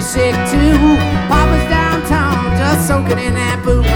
sick too. Papa's downtown, just soaking in that booze.